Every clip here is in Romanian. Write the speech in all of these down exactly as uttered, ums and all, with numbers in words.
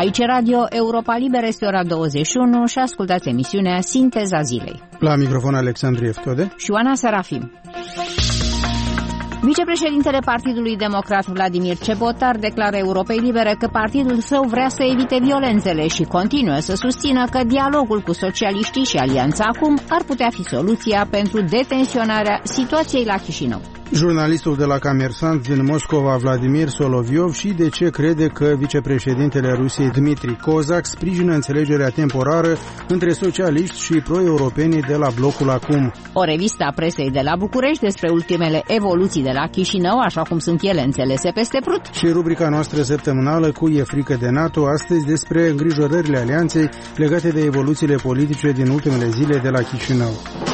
Aici Radio Europa Liberă, este ora douăzeci și unu și ascultați emisiunea Sinteza Zilei. La microfon Alexandru Eftode și Oana Serafim. Vicepreședintele Partidului Democrat Vladimir Cebotar declară Europei Libere că partidul său vrea să evite violențele și continuă să susțină că dialogul cu socialiștii și Alianța Acum ar putea fi soluția pentru detensionarea situației la Chișinău. Jurnalistul de la Comersant din Moscova, Vladimir Soloviov, și de ce crede că vicepreședintele Rusiei Dmitri Kozak sprijină înțelegerea temporară între socialiști și pro-europeni de la blocul Acum. O revistă a presei de la București despre ultimele evoluții de la Chișinău, așa cum sunt ele înțelese peste Prut. Și rubrica noastră săptămânală Cu e frică de NATO, astăzi despre îngrijorările alianței legate de evoluțiile politice din ultimele zile de la Chișinău.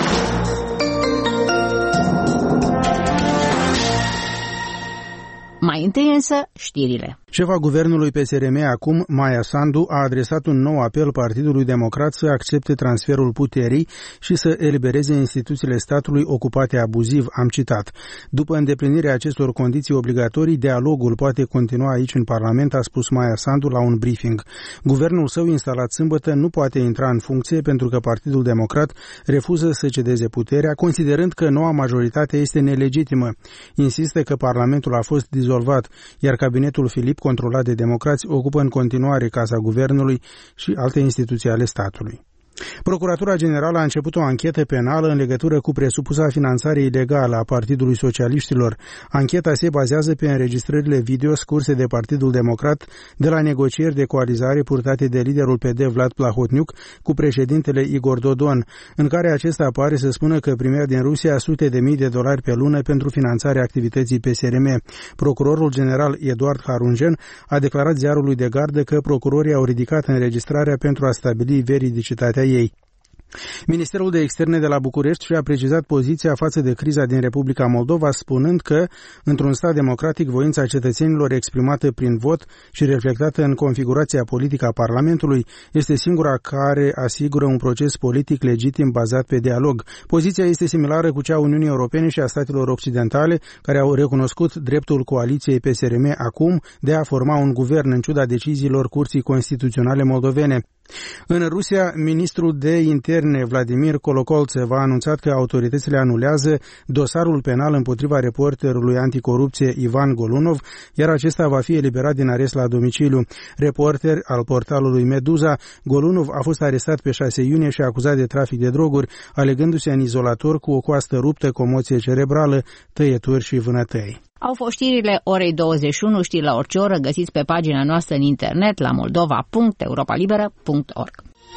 Mai întâi însă, știrile. Șefa guvernului P S R M Acum, Maia Sandu, a adresat un nou apel Partidului Democrat să accepte transferul puterii și să elibereze instituțiile statului ocupate abuziv, am citat. După îndeplinirea acestor condiții obligatorii, dialogul poate continua aici în Parlament, a spus Maia Sandu la un briefing. Guvernul său instalat sâmbătă nu poate intra în funcție pentru că Partidul Democrat refuză să cedeze puterea, considerând că noua majoritate este nelegitimă. Insistă că Parlamentul a fost dizolvat, iar cabinetul Filip, controlat de democrați, ocupă în continuare Casa Guvernului și alte instituții ale statului. Procuratura Generală a început o anchetă penală în legătură cu presupusa finanțare ilegală a Partidului Socialiștilor. Ancheta se bazează pe înregistrările video scurse de Partidul Democrat de la negocieri de coalizare purtate de liderul P D Vlad Plahotniuc cu președintele Igor Dodon, în care acesta apare să spună că primea din Rusia sute de mii de dolari pe lună pentru finanțarea activității P S R M. Procurorul general Eduard Harungen a declarat ziarului de gardă că procurorii au ridicat înregistrarea pentru a stabili veridicitatea ei. Ministerul de Externe de la București și-a precizat poziția față de criza din Republica Moldova, spunând că, într-un stat democratic, voința cetățenilor exprimată prin vot și reflectată în configurația politică a Parlamentului este singura care asigură un proces politic legitim bazat pe dialog. Poziția este similară cu cea a Uniunii Europene și a statelor occidentale, care au recunoscut dreptul coaliției P S R M Acum de a forma un guvern în ciuda deciziilor Curții Constituționale moldovene. În Rusia, ministrul de interne Vladimir Kolokoltsev a anunțat că autoritățile anulează dosarul penal împotriva reporterului anticorupție Ivan Golunov, iar acesta va fi eliberat din arest la domiciliu. Reporter al portalului Meduza, Golunov a fost arestat pe șase iunie și acuzat de trafic de droguri, alegându-se în izolator cu o coastă ruptă, comoție cerebrală, tăieturi și vânătăi. Au fost știrile orei douăzeci și unu, știri la orice oră, găsiți pe pagina noastră în internet la moldova punct europa liberă punct org.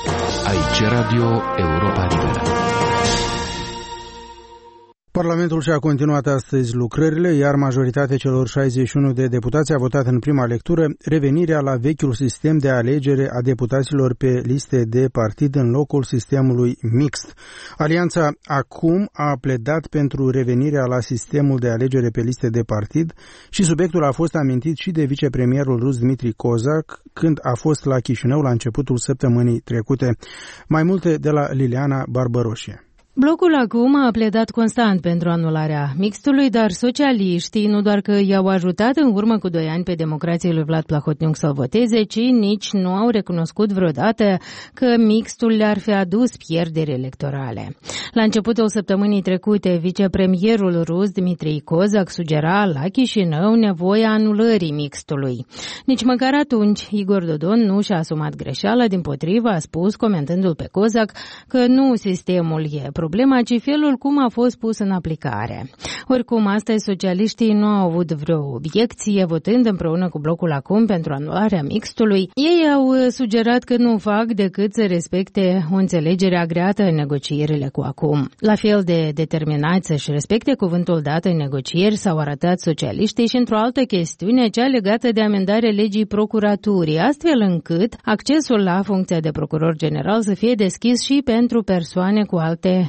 Aici Radio Europa Liberă. Parlamentul și-a continuat astăzi lucrările, iar majoritatea celor șaizeci și unu de deputați a votat în prima lectură revenirea la vechiul sistem de alegere a deputaților pe liste de partid în locul sistemului mixt. Alianța Acum a pledat pentru revenirea la sistemul de alegere pe liste de partid și subiectul a fost amintit și de vicepremierul rus Dmitri Kozak când a fost la Chișinău la începutul săptămânii trecute. Mai multe de la Liliana Barbăroșie. Blocul Acum a pledat constant pentru anularea mixtului, dar socialiștii nu doar că i-au ajutat în urmă cu doi ani pe democrații lui Vlad Plahotniuc să-l voteze, ci nici nu au recunoscut vreodată că mixtul le-ar fi adus pierderi electorale. La începutul săptămânii trecute, vicepremierul rus Dmitri Kozak sugera la Chișinău nevoia anulării mixtului. Nici măcar atunci Igor Dodon nu și-a asumat greșeala, dimpotrivă a spus, comentându-l pe Kozak, că nu sistemul e problema, ci felul cum a fost pus în aplicare. Oricum, astăzi socialiștii nu au avut vreo obiecție, votând împreună cu blocul Acum pentru anularea mixtului. Ei au sugerat că nu fac decât să respecte o înțelegere agreată în negocierile cu Acum. La fel de determinați să-și respecte cuvântul dat în negocieri s-au arătat socialiștii și într-o altă chestiune, cea legată de amendarea legii procuraturii, astfel încât accesul la funcția de procuror general să fie deschis și pentru persoane cu alte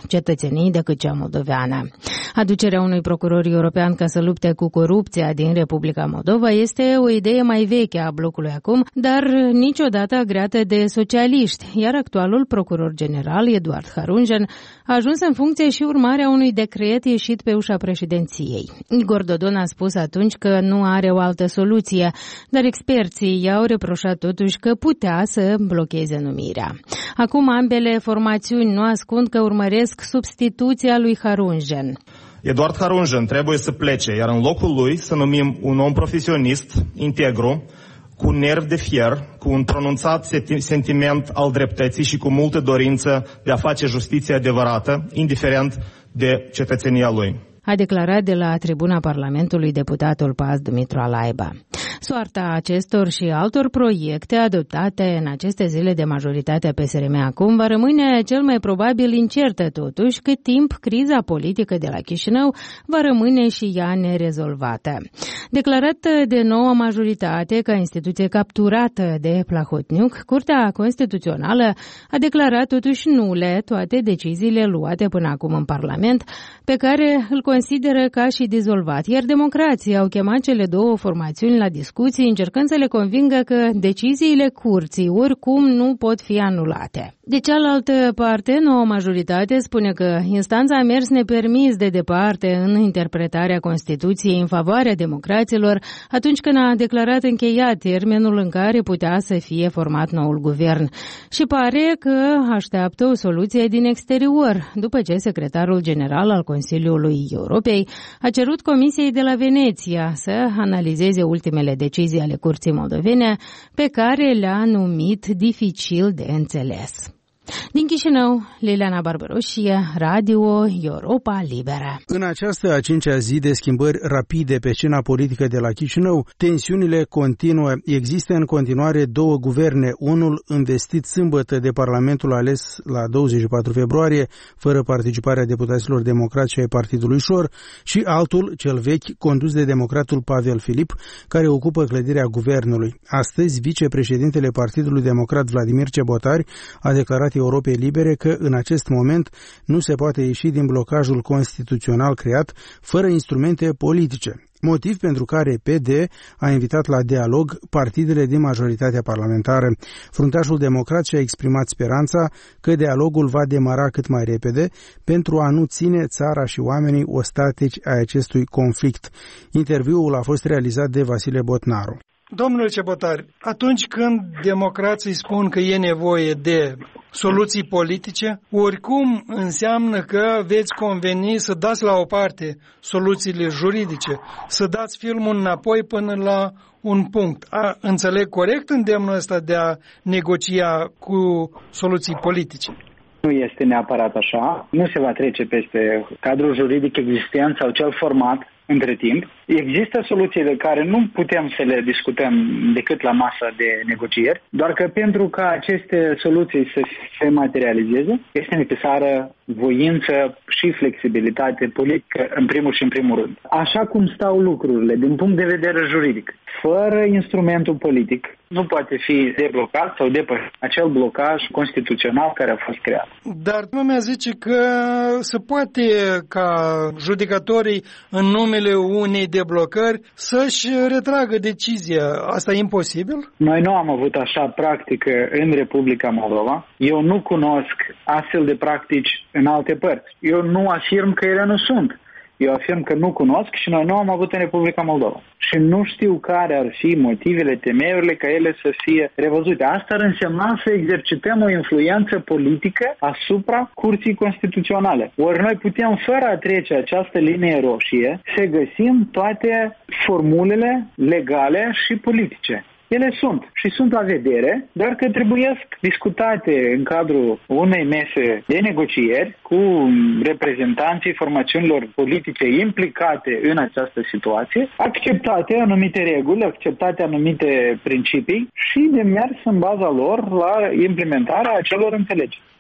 cetățenii decât cea moldoveană. Aducerea unui procuror european ca să lupte cu corupția din Republica Moldova este o idee mai veche a blocului acum, dar niciodată agreată de socialiști, iar actualul procuror general, Eduard Harunjan, a ajuns în funcție și urmarea unui decret ieșit pe ușa președinției. Igor Dodon a spus atunci că nu are o altă soluție, dar experții i-au reproșat totuși că putea să blocheze numirea. Acum ambele formațiuni nu ascund că urmăresc substituția lui Harunjan. Eduard Harunjan trebuie să plece, iar în locul lui să numim un om profesionist, integru, cu nerv de fier, cu un pronunțat sentiment al dreptății și cu multă dorință de a face justiție adevărată, indiferent de cetățenia lui. A declarat de la tribuna Parlamentului deputatul P A S Dumitru Alaiba. Soarta acestor și altor proiecte adoptate în aceste zile de majoritatea P S R M acum va rămâne cel mai probabil incertă totuși, cât timp criza politică de la Chișinău va rămâne și ea nerezolvată. Declarată de noua majoritate ca instituție capturată de Plahotniuc, Curtea Constituțională a declarat totuși nule toate deciziile luate până acum în Parlament, pe care îl consideră ca și dizolvat, iar democrații au chemat cele două formațiuni la discuții, încercând să le convingă că deciziile curții oricum nu pot fi anulate. De cealaltă parte, noua majoritate spune că instanța a mers nepermis de departe în interpretarea Constituției în favoarea democraților atunci când a declarat încheiat termenul în care putea să fie format noul guvern. Și pare că așteaptă o soluție din exterior, după ce secretarul general al Consiliului Europei a cerut Comisiei de la Veneția să analizeze ultimele decizii ale Curții Moldovene, pe care le-a numit dificil de înțeles. Din Chișinău, Liliana Barbaroșie, Radio Europa Liberă. În această a cincea zi de schimbări rapide pe scena politică de la Chișinău, tensiunile continuă. Există în continuare două guverne, unul investit sâmbătă de Parlamentul ales la douăzeci și patru februarie, fără participarea deputaților democrați și ai Partidului Șor, și altul, cel vechi, condus de democratul Pavel Filip, care ocupă clădirea guvernului. Astăzi, vicepreședintele Partidului Democrat Vladimir Cebotari a declarat Europei Libere că în acest moment nu se poate ieși din blocajul constituțional creat fără instrumente politice. Motiv pentru care P D a invitat la dialog partidele din majoritatea parlamentară. Fruntașul democrat și-a exprimat speranța că dialogul va demara cât mai repede pentru a nu ține țara și oamenii ostatici ai acestui conflict. Interviul a fost realizat de Vasile Botnaru. Domnule Cebotari, atunci când democrații spun că e nevoie de soluții politice, oricum înseamnă că veți conveni să dați la o parte soluțiile juridice, să dați filmul înapoi până la un punct. A, înțeleg corect îndemnul ăsta de a negocia cu soluții politice? Nu este neapărat așa. Nu se va trece peste cadrul juridic existent sau cel format între timp. Există soluții de care nu putem să le discutăm decât la masa de negocieri, doar că pentru ca aceste soluții să se materializeze, este necesară voință și flexibilitate politică în primul și în primul rând. Așa cum stau lucrurile din punct de vedere juridic, fără instrumentul politic, nu poate fi deblocat sau depășit acel blocaj constituțional care a fost creat. Dar lumea zice că se poate ca judecătorii în numele unei deblocări să-și retragă decizia. Asta e imposibil? Noi nu am avut așa practică în Republica Moldova. Eu nu cunosc astfel de practici în alte părți. Eu nu afirm că ele nu sunt. Eu afirm că nu cunosc și noi nu am avut în Republica Moldova. Și nu știu care ar fi motivele, temeiurile ca ele să fie revăzute. Asta ar însemna să exercităm o influență politică asupra Curții Constituționale. Ori noi putem, fără a trece această linie roșie, să găsim toate formulele legale și politice. Ele sunt și sunt la vedere, dar că trebuie discutate în cadrul unei mese de negocieri cu reprezentanții formațiunilor politice implicate în această situație, acceptate anumite reguli, acceptate anumite principii și de mers în baza lor la implementarea acelor înțelegeri.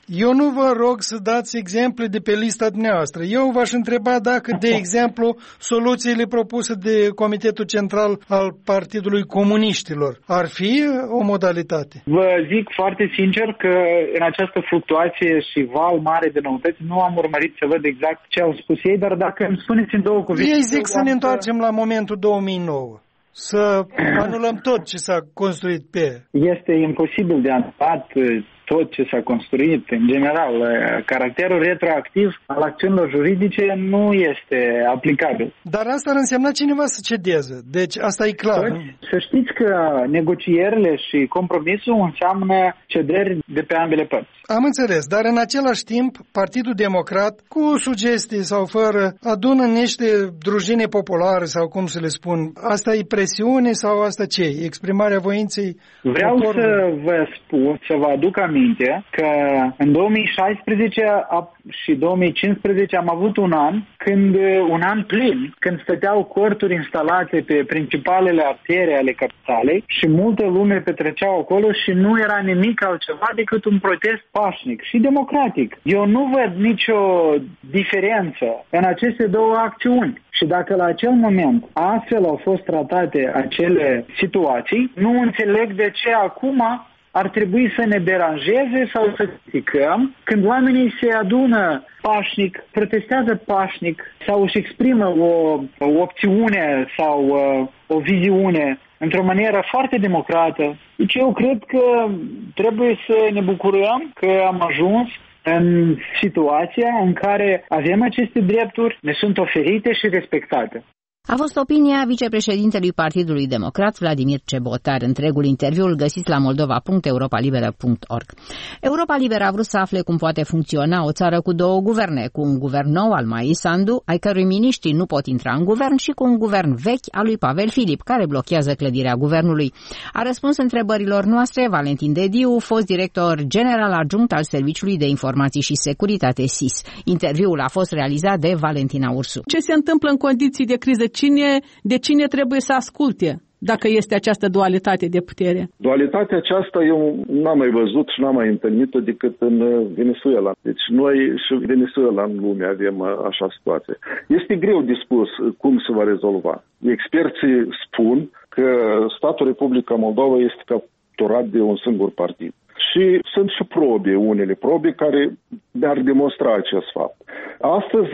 Eu nu vă rog să dați exemple de pe lista dumneavoastră. Eu v-aș întreba dacă, de exemplu, soluțiile propuse de Comitetul Central al Partidului Comuniștilor ar fi o modalitate. Vă zic foarte sincer că în această fluctuație și val mare de noutăți nu am urmărit să văd exact ce au spus ei, dar dacă îmi spuneți în două cuvinte... Ei zic să ne întoarcem la momentul două mii nouă. Să anulăm tot ce s-a construit pe... Este imposibil de anulat tot ce s-a construit. În general, caracterul retroactiv al acțiunilor juridice nu este aplicabil. Dar asta ar însemna cineva să cedeze. Deci asta e clar. Toți, să știți că negocierile și compromisul înseamnă cederi de pe ambele părți. Am înțeles, dar în același timp, Partidul Democrat, cu sugestii sau fără, adună niște drujine populare sau cum să le spun. Asta e presiune sau asta ce? Exprimarea voinței? Vreau poporului? să vă spun, să vă aduc aminte că în două mii șaisprezece și două mii cincisprezece am avut un an, când un an plin, când stăteau corturi instalate pe principalele artere ale capitalei și multă lume petreceau acolo și nu era nimic altceva decât un protest pașnic și democratic. Eu nu văd nicio diferență în aceste două acțiuni. Și dacă la acel moment astfel au fost tratate acele situații, nu înțeleg de ce acum ar trebui să ne deranjeze sau să criticăm când oamenii se adună pașnic, protestează pașnic sau își exprimă o, o opțiune sau uh, o viziune într-o manieră foarte democrată. Deci eu cred că trebuie să ne bucurăm că am ajuns în situația în care avem aceste drepturi, ne sunt oferite și respectate. A fost opinia vicepreședintelui Partidului Democrat, Vladimir Cebotar. Întregul interviu îl găsiți la moldova punct europa liberă punct org. Europa Liberă a vrut să afle cum poate funcționa o țară cu două guverne, cu un guvern nou al Maii Sandu, ai cărui miniștri nu pot intra în guvern, și cu un guvern vechi al lui Pavel Filip, care blochează clădirea guvernului. A răspuns întrebărilor noastre Valentin Dediu, fost director general adjunct al Serviciului de Informații și Securitate S I S. Interviul a fost realizat de Valentina Ursu. Ce se întâmplă în condiții de criză? Cine, de cine trebuie să asculte dacă este această dualitate de putere? Dualitatea aceasta eu n-am mai văzut și n-am mai întâlnit-o decât în Venezuela. Deci noi și Venezuela în lume avem așa situație. Este greu de spus cum se va rezolva. Experții spun că statul Republica Moldova este capturat de un singur partid. Și sunt și probe, unele probe care ne-ar demonstra acest fapt. Astăzi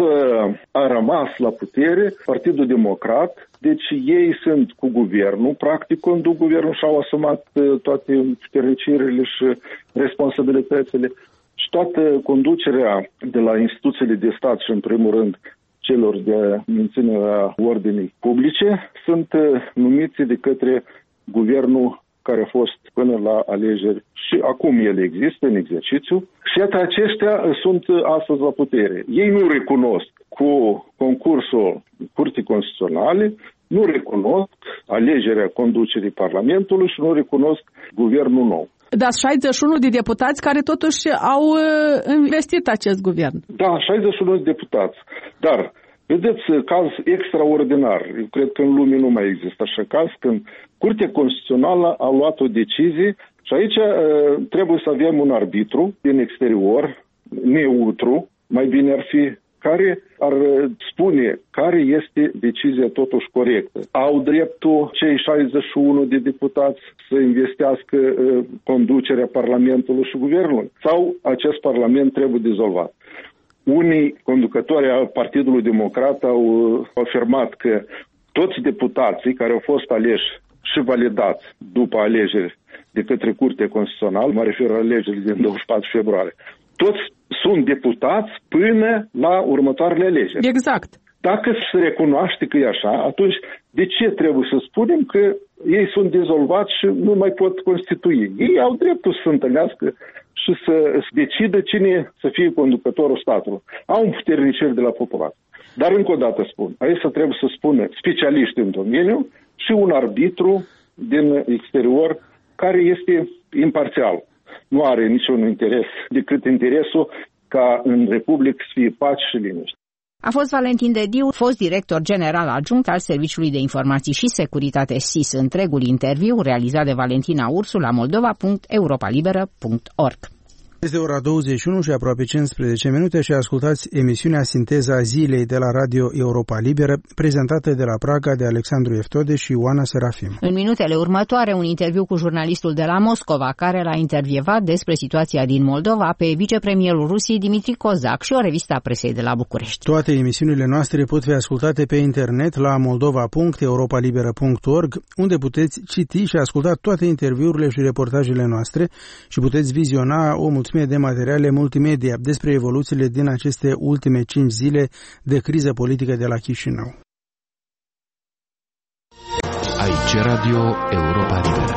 a rămas la putere Partidul Democrat, deci ei sunt cu guvernul, practic conduc guvernul și au asumat toate puternicirile și responsabilitățile. Și toată conducerea de la instituțiile de stat și în primul rând celor de menținerea ordinii publice sunt numiți de către guvernul care a fost până la alegeri și acum ele există în exercițiu. Și iată, aceștia sunt astăzi la putere. Ei nu recunosc cu concursul Curții Constituționale, nu recunosc alegerea conducerii Parlamentului și nu recunosc guvernul nou. Dar șaizeci și unu de deputați care totuși au investit acest guvern. Da, șaizeci și unu de deputați. Dar vedeți, caz extraordinar. Eu cred că în lume nu mai există așa caz, când Curtea Constituțională a luat o decizie și aici uh, trebuie să avem un arbitru din exterior, neutru, mai bine ar fi, care ar spune care este decizia totuși corectă. Au dreptul cei șaizeci și unu de deputați să investească uh, conducerea Parlamentului și Guvernului? Sau acest Parlament trebuie dizolvat? Unii conducători al Partidului Democrat au afirmat că toți deputații care au fost aleși și validați după alegeri de către Curtea Constituțională, mă refer la alegerile din douăzeci și patru februarie, toți sunt deputați până la următoarele alegeri. Exact. Dacă se recunoaște că e așa, atunci de ce trebuie să spunem că ei sunt dizolvați și nu mai pot constitui? Ei au dreptul să se întâlnească și să decidă cine să fie conducătorul statului. Au un puternicel de la populație. Dar încă o dată spun, aici trebuie să spună specialiști în domeniu și un arbitru din exterior care este imparțial. Nu are niciun interes decât interesul ca în Republică să fie pace și liniște. A fost Valentin Dediu, fost director general adjunct al Serviciului de Informații și Securitate S I S. Întregul interviu realizat de Valentina Ursu la moldova punct europa liberă punct org. Este ora douăzeci și unu și aproape cincisprezece minute și ascultați emisiunea Sinteza Zilei de la Radio Europa Liberă, prezentată de la Praga de Alexandru Eftode și Oana Serafim. În minutele următoare, un interviu cu jurnalistul de la Moscova, care l-a intervievat despre situația din Moldova pe vicepremierul Rusiei Dmitri Kozak și o revistă a presei de la București. Toate emisiunile noastre pot fi ascultate pe internet la moldova punct europa liberă punct org, unde puteți citi și asculta toate interviurile și reportajele noastre și puteți viziona o mulțime de materiale multimedia despre evoluțiile din aceste ultime cinci zile de criză politică de la Chișinău. Aici Radio Europa Liberă.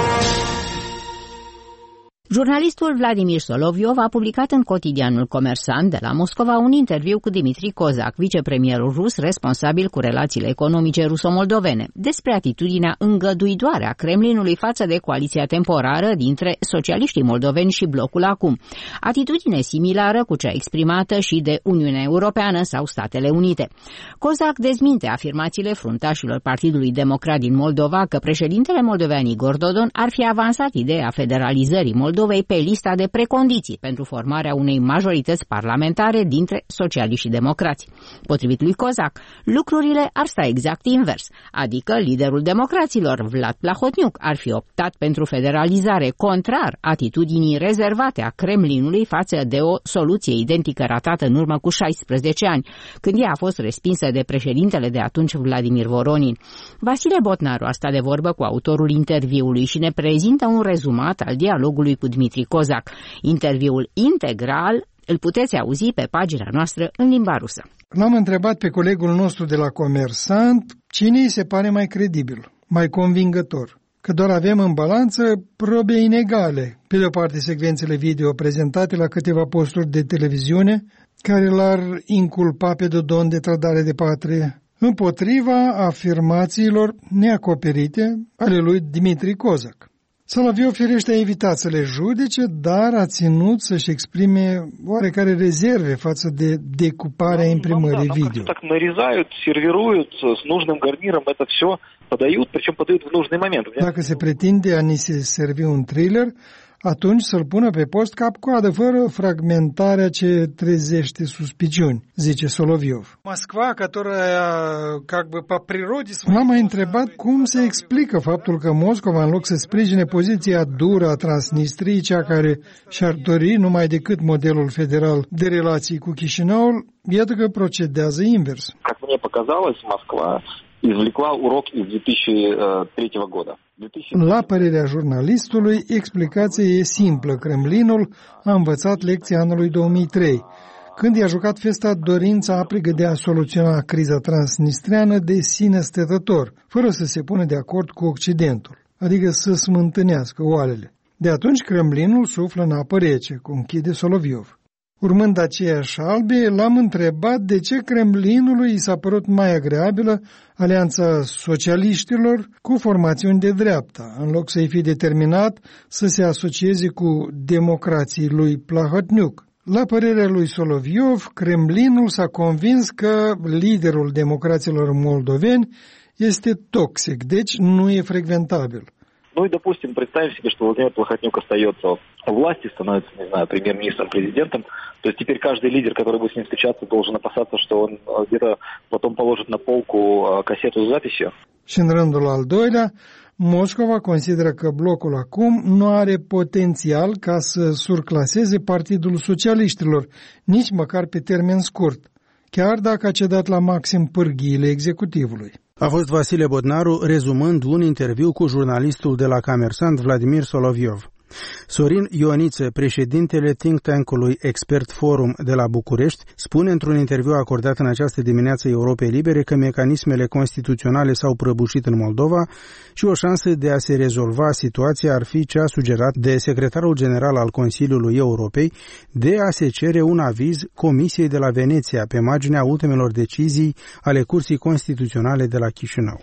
Jurnalistul Vladimir Soloviov a publicat în cotidianul Comersant de la Moscova un interviu cu Dmitri Kozak, vicepremierul rus responsabil cu relațiile economice ruso-moldovene, despre atitudinea îngăduitoare a Kremlinului față de coaliția temporară dintre socialiștii moldoveni și blocul acum, atitudine similară cu cea exprimată și de Uniunea Europeană sau Statele Unite. Kozak dezminte afirmațiile fruntașilor Partidului Democrat din Moldova că președintele moldovean Igor Dodon ar fi avansat ideea federalizării Moldovei pe lista de precondiții pentru formarea unei majorități parlamentare dintre socialiști și democrați. Potrivit lui Kozak, lucrurile ar sta exact invers, adică liderul democraților, Vlad Plahotniuc, ar fi optat pentru federalizare, contrar atitudinii rezervate a Kremlinului față de o soluție identică ratată în urmă cu șaisprezece ani, când ea a fost respinsă de președintele de atunci Vladimir Voronin. Vasile Botnaru a stat de vorbă cu autorul interviului și ne prezintă un rezumat al dialogului cu Dmitri Kozak. Interviul integral îl puteți auzi pe pagina noastră în limba rusă. L-am întrebat pe colegul nostru de la Comersant cine îi se pare mai credibil, mai convingător, că doar avem în balanță probe inegale. Pe de o parte, secvențele video prezentate la câteva posturi de televiziune care l-ar inculpa pe Dodon de trădare de patrie, împotriva afirmațiilor neacoperite ale lui Dmitri Kozak. Soloviov firește a evitat să le judece, dar a ținut să-și exprime oarecare rezerve față de decuparea imprimării video. Так нарезают, сервируют с нужным гарниром, это все подают, причем подают в нужный момент. Dacă se pretinde a ni se servi un thriller, atunci să-l pună pe post cap-coadă, fără fragmentarea ce trezește suspiciuni, zice Soloviov. Moscova, которая как бы по природе... L-am mai întrebat cum se explică faptul că Moscova, în loc să sprijine poziția dură a Transnistriei, cea care și-ar dori numai decât modelul federal de relații cu Chișinăul, iată că procedează invers. Как мне показалось, Москва извлекла урок из две тысячи третьего года. La părerea jurnalistului, explicația e simplă. Kremlinul a învățat lecția anului două mii trei, când i-a jucat festa dorința aprigă de a soluționa criza transnistreană de sine stătător, fără să se pună de acord cu Occidentul, adică să smântânească oalele. De atunci Kremlinul suflă în apă rece, cum închide Soloviov. Urmând aceeași albe, l-am întrebat de ce Kremlinului i s-a părut mai agreabilă alianța socialiștilor cu formațiuni de dreapta, în loc să-i fi determinat să se asocieze cu democrații lui Plahotniuc. La părerea lui Soloviov, Kremlinul s-a convins că liderul democraților moldoveni este toxic, deci nu e frecventabil. Ну и, допустим, представим себе, что Владимир Плохотнюк остается у власти, становится, не знаю, премьер-министром, президентом, то есть теперь каждый лидер, который будет с ним встречаться, должен опасаться, что он где-то потом положит на полку кассету с записью. Și în rândul al doilea, Moscova consideră că blocul acum nu are potențial ca să surclaseze Partidul Socialiștilor, nici măcar pe termen scurt, chiar dacă a cedat la maxim pârghiile executivului. A fost Vasile Bodnaru rezumând un interviu cu jurnalistul de la Comersant Vladimir Soloviov. Sorin Ioniță, președintele think tank-ului Expert Forum de la București, spune într-un interviu acordat în această dimineață Europei Libere că mecanismele constituționale s-au prăbușit în Moldova și o șansă de a se rezolva situația ar fi cea sugerat de secretarul general al Consiliului Europei de a se cere un aviz Comisiei de la Veneția pe marginea ultimelor decizii ale Curții Constituționale de la Chișinău.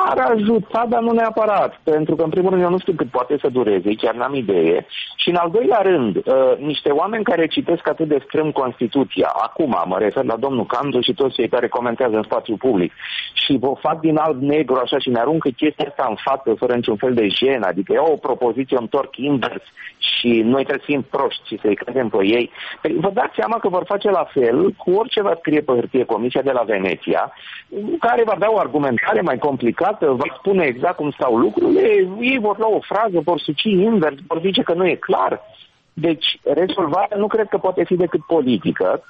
ar ajuta, dar nu neapărat, pentru că în primul rând eu nu știu cât poate să dureze, chiar n-am idee. Și în al doilea rând, uh, niște oameni care citesc atât de strâm Constituția, acum mă refer la domnul Candu și toți cei care comentează în spațiu public, și vă fac din alb-negru așa și ne aruncă chestia asta în față fără niciun fel de jenă, adică iau o propoziție, o întorc invers și noi trebuie să fim proști și să-i credem pe ei. Păi vă dați seama că vor face la fel cu orice va scrie pe hârtie Comisia de la Veneția, care va da o argumentare mai complicată, va spune exact cum stau lucrurile, ei vor lua o frază, vor suci invers, vor zice că nu e clar. Deci rezolvarea nu cred că poate fi decât politică,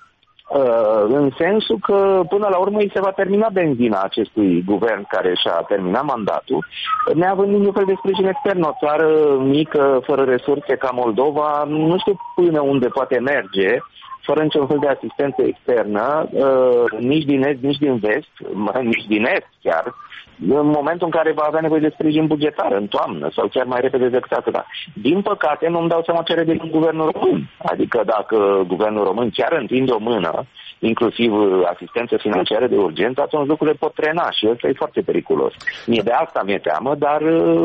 în sensul că până la urmă îi se va termina benzina acestui guvern care și-a terminat mandatul, neavând niciun fel de sprijin extern. O țară mică, fără resurse ca Moldova, nu știu până unde poate merge, fără niciun fel de asistență externă, nici din est, nici din vest, nici din est chiar, în momentul în care va avea nevoie de sprijin bugetar în toamnă sau chiar mai repede decât atâta. Din păcate, nu-mi dau seama ce are de gând guvernul român. Adică dacă guvernul român chiar întinde o mână, inclusiv asistență financiară de urgență, atunci lucrurile pot trena și ăsta e foarte periculos. Mie de asta mi-e teamă, dar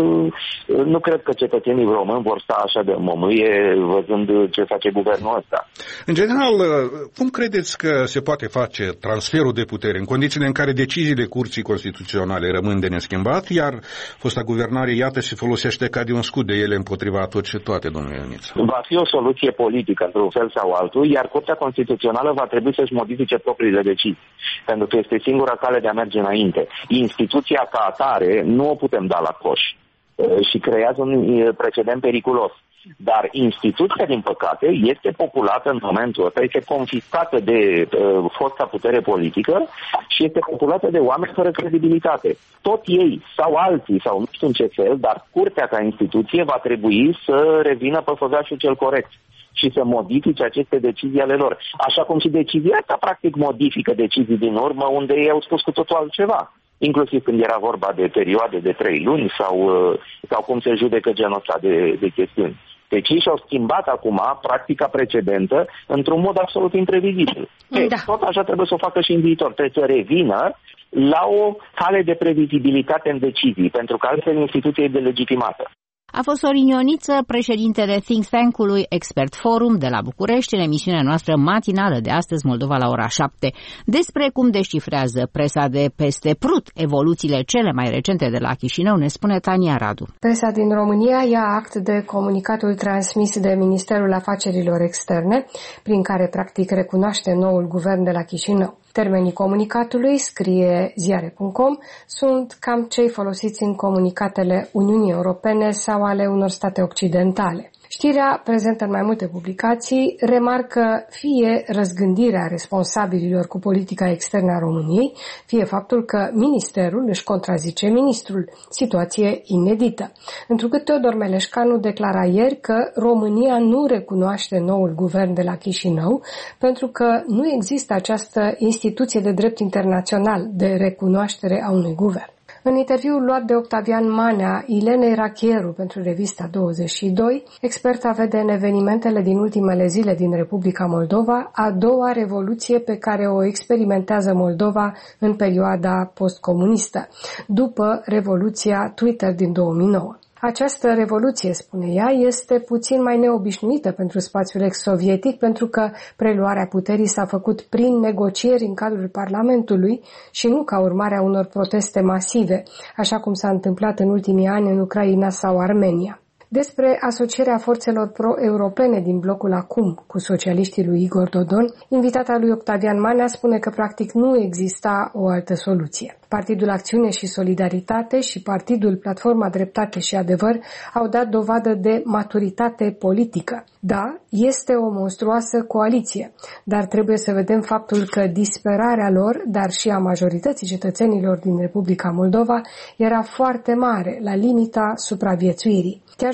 nu cred că cetățenii români vor sta așa de mămâie văzând ce face guvernul ăsta. În general, cum credeți că se poate face transferul de putere în condițiile în care deciziile Curții Constituționale rămân de neschimbat, iar fosta guvernare, iată, se folosește ca de un scut de ele împotriva tot și toate, domnule Ioniță? Va fi o soluție politică, într-un fel sau altul, iar Curtea Constituțională va trebui să-și modifice propriile decizii, pentru că este singura cale de a merge înainte. Instituția ca atare nu o putem da la coș și creează un precedent periculos. Dar instituția, din păcate, este populată în momentul ăsta, este confiscată de uh, fosta putere politică și este populată de oameni fără credibilitate. Tot ei sau alții, sau nu știu în ce fel, dar curtea ca instituție va trebui să revină pe făgașul cel corect și să modifice aceste decizii ale lor. Așa cum și decizia asta, practic, modifică decizii din urmă, unde ei au spus cu totul altceva. Inclusiv când era vorba de perioade de trei luni sau, sau cum se judecă genul ăsta de, de chestiuni. Deci ei și-au schimbat acum practica precedentă într-un mod absolut imprevizibil. Da. Ei, tot așa trebuie să o facă și în viitor. Trebuie să revină la o cale de previzibilitate în decizii, pentru că altfel instituția e delegitimată. A fost Sorin Ioniță, președintele think tank-ului Expert Forum de la București, în emisiunea noastră matinală de astăzi, Moldova la ora șapte, despre cum descifrează presa de peste Prut evoluțiile cele mai recente de la Chișinău, ne spune Tania Radu. Presa din România ia act de comunicatul transmis de Ministerul Afacerilor Externe, prin care practic recunoaște noul guvern de la Chișinău. Termenii comunicatului, scrie ziare punct com, sunt cam cei folosiți în comunicatele Uniunii Europene sau ale unor state occidentale. Știrea, prezentă în mai multe publicații, remarcă fie răzgândirea responsabililor cu politica externă a României, fie faptul că ministerul își contrazice ministrul, situație inedită. Întrucât Teodor Meleșcanu declara ieri că România nu recunoaște noul guvern de la Chișinău pentru că nu există această instituție de drept internațional de recunoaștere a unui guvern. În interviul luat de Octavian Manea, Ilenei Rachieru pentru revista douăzeci și doi, experta vede în evenimentele din ultimele zile din Republica Moldova a doua revoluție pe care o experimentează Moldova în perioada postcomunistă, după revoluția Twitter din două mii nouă. Această revoluție, spune ea, este puțin mai neobișnuită pentru spațiul ex-sovietic pentru că preluarea puterii s-a făcut prin negocieri în cadrul Parlamentului și nu ca urmare a unor proteste masive, așa cum s-a întâmplat în ultimii ani în Ucraina sau Armenia. Despre asocierea forțelor pro-europene din blocul Acum cu socialiștii lui Igor Dodon, invitata lui Octavian Manea spune că practic nu exista o altă soluție. Partidul Acțiune și Solidaritate și Partidul Platforma Dreptate și Adevăr au dat dovadă de maturitate politică. Da, este o monstruoasă coaliție, dar trebuie să vedem faptul că disperarea lor, dar și a majorității cetățenilor din Republica Moldova, era foarte mare, la limita supraviețuirii. Chiar și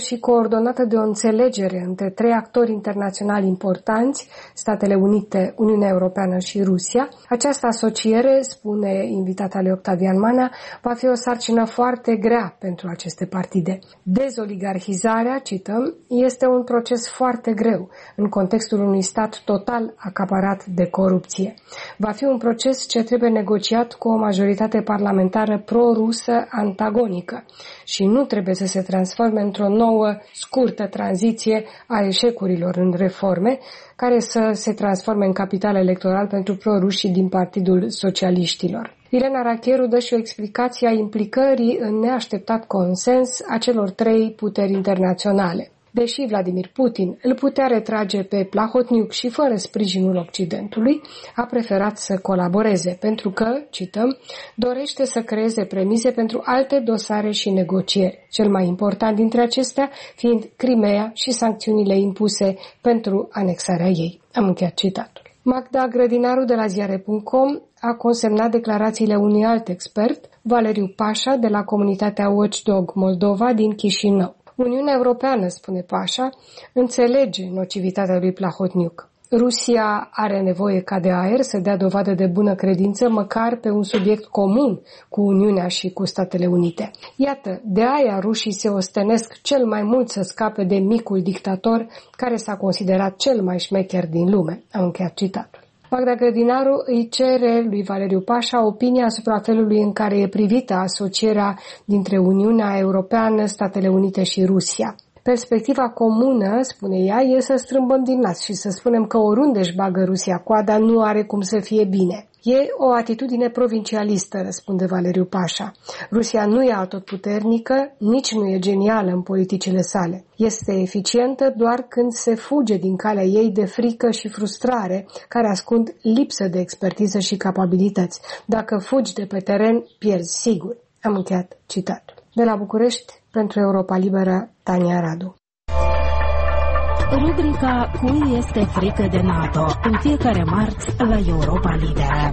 fi coordonată de o înțelegere între trei actori internaționali importanți, Statele Unite, Uniunea Europeană și Rusia. Această asociere, spune invitata lui Octavian Mana, va fi o sarcină foarte grea pentru aceste partide. Dezoligarhizarea, cităm, este un proces foarte greu în contextul unui stat total acaparat de corupție. Va fi un proces ce trebuie negociat cu o majoritate parlamentară pro-rusă antagonică și nu trebuie să se transforme într-o nouă, scurtă tranziție a eșecurilor în reforme, care să se transforme în capital electoral pentru prorușii din Partidul Socialiștilor. Irena Racheru dă și o explicație a implicării în neașteptat consens a celor trei puteri internaționale. Deși Vladimir Putin îl putea retrage pe Plahotniuc și fără sprijinul Occidentului, a preferat să colaboreze, pentru că, cităm, dorește să creeze premize pentru alte dosare și negocieri, cel mai important dintre acestea fiind Crimea și sancțiunile impuse pentru anexarea ei. Am încheiat citatul. Magda Grădinaru de la ziare punct com a consemnat declarațiile unui alt expert, Valeriu Pașa, de la comunitatea Watchdog Moldova din Chișinău. Uniunea Europeană, spune Pașa, înțelege nocivitatea lui Plahotniuc. Rusia are nevoie ca de aer să dea dovadă de bună credință măcar pe un subiect comun cu Uniunea și cu Statele Unite. Iată, de aia rușii se ostenesc cel mai mult să scape de micul dictator care s-a considerat cel mai șmecher din lume. Am încheiat citatul. Magda Grădinaru îi cere lui Valeriu Pașa opinia asupra felului în care e privită asocierea dintre Uniunea Europeană, Statele Unite și Rusia. Perspectiva comună, spune ea, e să strâmbăm din nas și să spunem că oriunde își bagă Rusia coada nu are cum să fie bine. E o atitudine provincialistă, răspunde Valeriu Pașa. Rusia nu e atotputernică, nici nu e genială în politicile sale. Este eficientă doar când se fuge din calea ei de frică și frustrare, care ascund lipsă de expertiză și capabilități. Dacă fugi de pe teren, pierzi sigur. Am încheiat citatul. De la București, pentru Europa Liberă, Tania Radu. Rubrica Cui este frică de NATO, în fiecare marți la Europa Liberă.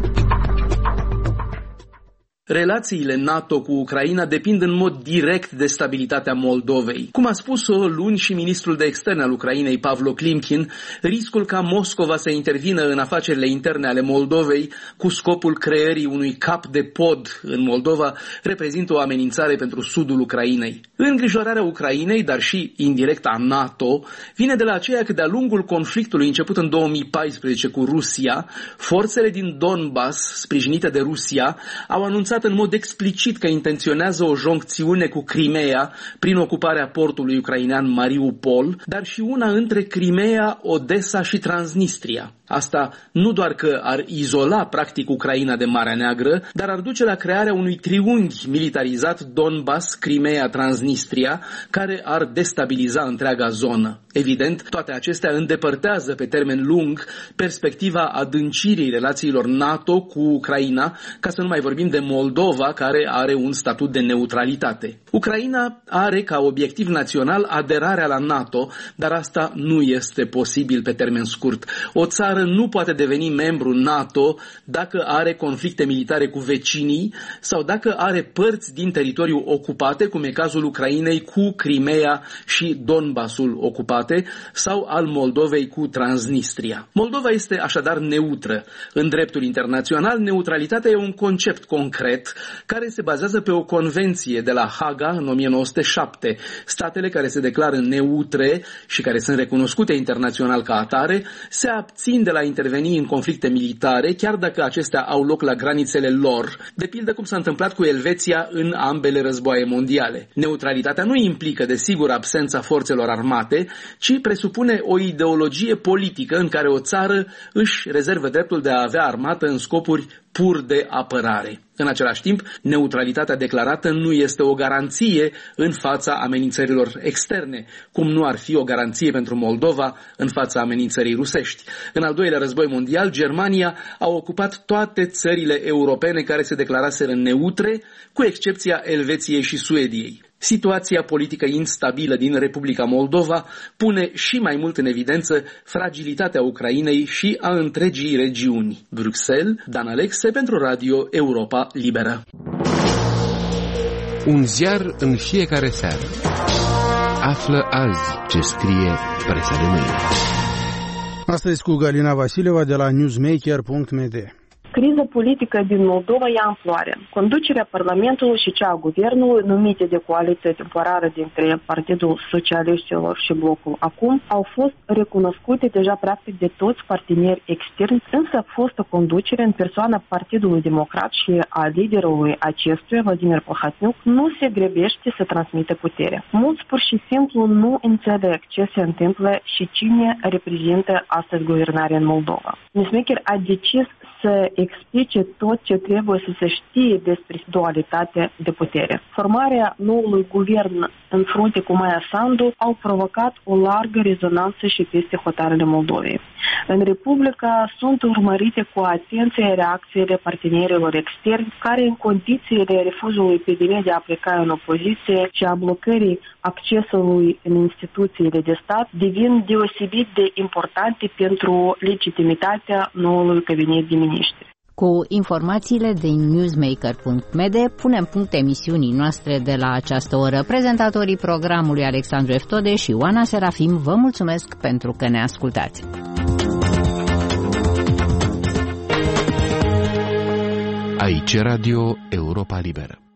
Relațiile NATO cu Ucraina depind în mod direct de stabilitatea Moldovei. Cum a spus-o luni și ministrul de externe al Ucrainei, Pavlo Klimkin, riscul ca Moscova să intervină în afacerile interne ale Moldovei cu scopul creării unui cap de pod în Moldova reprezintă o amenințare pentru sudul Ucrainei. Îngrijorarea Ucrainei, dar și indirect a NATO, vine de la aceea că de-a lungul conflictului început în două mii paisprezece cu Rusia, forțele din Donbass, sprijinite de Rusia, au anunțat în mod explicit că intenționează o joncțiune cu Crimea prin ocuparea portului ucrainean Mariupol, dar și una între Crimea, Odessa și Transnistria. Asta nu doar că ar izola practic Ucraina de Marea Neagră, dar ar duce la crearea unui triunghi militarizat Donbass, Crimea, Transnistria, care ar destabiliza întreaga zonă. Evident, toate acestea îndepărtează pe termen lung perspectiva adâncirii relațiilor NATO cu Ucraina, ca să nu mai vorbim de Moldova, care are un statut de neutralitate. Ucraina are ca obiectiv național aderarea la NATO, dar asta nu este posibil pe termen scurt. O țară nu poate deveni membru NATO dacă are conflicte militare cu vecinii sau dacă are părți din teritoriu ocupate, cum e cazul Ucrainei cu Crimea și Donbassul ocupate, sau al Moldovei cu Transnistria. Moldova este așadar neutră. În dreptul internațional, neutralitatea e un concept concret care se bazează pe o convenție de la Haga în o mie nouă sute șapte. Statele care se declară neutre și care sunt recunoscute internațional ca atare se abțin de la a interveni în conflicte militare, chiar dacă acestea au loc la granițele lor, de pildă cum s-a întâmplat cu Elveția în ambele războaie mondiale. Neutralitatea nu implică, desigur, absența forțelor armate, ci presupune o ideologie politică în care o țară își rezervă dreptul de a avea armată în scopuri pur de apărare. În același timp, neutralitatea declarată nu este o garanție în fața amenințărilor externe, cum nu ar fi o garanție pentru Moldova în fața amenințării rusești. În al doilea război mondial, Germania a ocupat toate țările europene care se declaraseră neutre, cu excepția Elveției și Suediei. Situația politică instabilă din Republica Moldova pune și mai mult în evidență fragilitatea Ucrainei și a întregii regiuni. Bruxelles, Dan Alexe pentru Radio Europa Liberă. Un ziar în fiecare seară. Află azi ce scrie presa de mâine. Astăzi cu Galina Vasileva de la newsmaker punct m d. Criza politică din Moldova ia amploare. Conducerea Parlamentului și cea a Guvernului, numite de coaliție temporară dintre Partidul Socialiștilor și Blocul Acum, au fost recunoscute deja practic de toți parteneri externi, însă fostă conducere în persoana Partidului Democrat și a liderului acestuia, Vladimir Plahotniuc, nu se grăbește să transmită puterea. Mulți pur și simplu nu înțeleg ce se întâmplă și cine reprezintă astăzi guvernarea în Moldova. Newsmaker a decis să explice tot ce trebuie să se știe despre dualitatea de putere. Formarea noului guvern în frunte cu Maia Sandu au provocat o largă rezonanță și peste hotarele Moldovei. În Republica sunt urmărite cu atenție reacțiile partenerilor externi care, în condițiile refuzului P D M de a pleca în opoziție și a blocării accesului în instituțiile de stat, devin deosebit de importante pentru legitimitatea noului cabinet de miniștri. Cu informațiile din newsmaker punct m d punem punct emisiunii noastre de la această oră. Prezentatorii programului Alexandru Eftode și Oana Serafim vă mulțumesc pentru că ne ascultați. Aici Radio Europa Liberă.